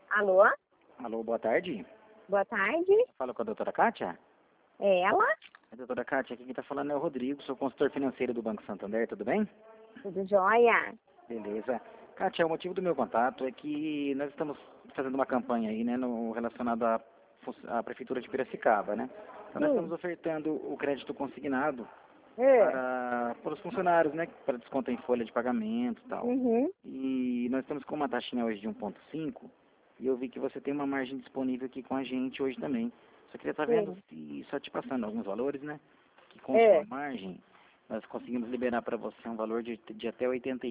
Alô? Alô, boa tarde. Boa tarde. Fala com a doutora Kátia? É ela? A doutora Kátia, aqui quem está falando é o Rodrigo, sou consultor financeiro do Banco Santander, tudo bem? Tudo jóia? Beleza. Kátia, o motivo do meu contato é que nós estamos fazendo uma campanha aí, né, relacionado à Prefeitura de Piracicaba, né? Então nós estamos ofertando o crédito consignado para os funcionários, né, para desconto em folha de pagamento e tal. Uhum. E nós estamos com uma taxinha hoje de 1,5 e eu vi que você tem uma margem disponível aqui com a gente hoje também. Só queria estar vendo se, só te passando alguns valores, né, que com sua margem nós conseguimos liberar para você um valor de até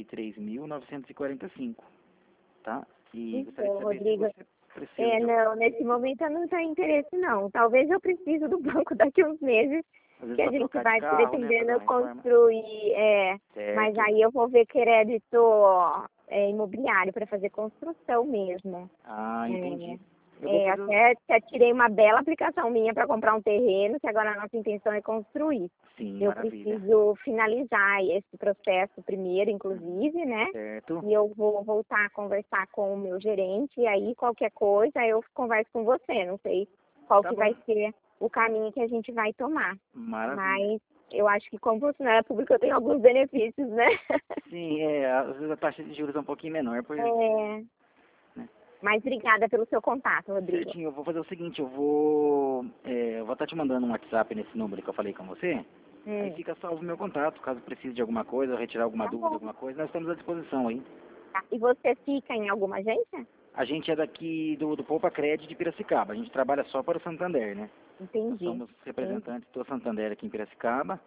83.945, tá? E gostaria de Então, saber Rodrigo, se você precisa de não, nesse momento eu não tenho interesse não. Talvez eu precise do banco daqui a uns meses, às vezes que a para gente trocar de vai carro, né, fazer pretendendo uma reforma. construir, mas Certo. aí eu vou ver crédito imobiliário para fazer construção mesmo. Ah, entendi. Eu vou fazer Até tirei uma bela aplicação minha para comprar um terreno, que agora a nossa intenção é construir. Sim, Eu maravilha. preciso finalizar esse processo primeiro, inclusive, né? Certo. E eu vou voltar a conversar com o meu gerente, e aí qualquer coisa eu converso com você. Não sei qual Tá que bom. vai ser o caminho que a gente vai tomar. Maravilha. Mas eu acho que como funcionária pública eu tenho alguns benefícios, né? Sim, às vezes a taxa de juros é um pouquinho menor, por É, né? mas obrigada pelo seu contato, Rodrigo. Certinho, eu vou fazer o seguinte, eu vou estar te mandando um WhatsApp nesse número que eu falei com você, aí fica salvo o meu contato, caso precise de alguma coisa, ou retirar alguma Tá dúvida, bom. alguma coisa, nós estamos à disposição aí. Tá. E você fica em alguma agência? A gente é daqui do Poupa Cred de Piracicaba, a gente trabalha só para o Santander, né? Nós Entendi. somos representantes do Santander aqui em Piracicaba,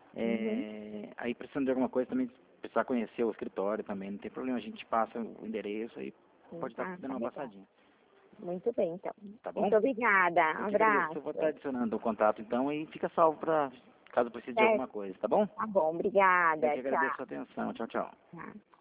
aí precisando de alguma coisa também, precisar conhecer o escritório também, não tem problema, a gente passa o endereço aí, pode estar dando uma legal. passadinha. Muito bem, então. Tá bom? Muito obrigada. Um Eu que agradeço. abraço. Eu vou estar adicionando o contato então e fica salvo para caso precise de Certo. alguma coisa, tá bom? Tá bom, Eu obrigada. que agradeço a sua atenção. Tchau, tchau. Tchau.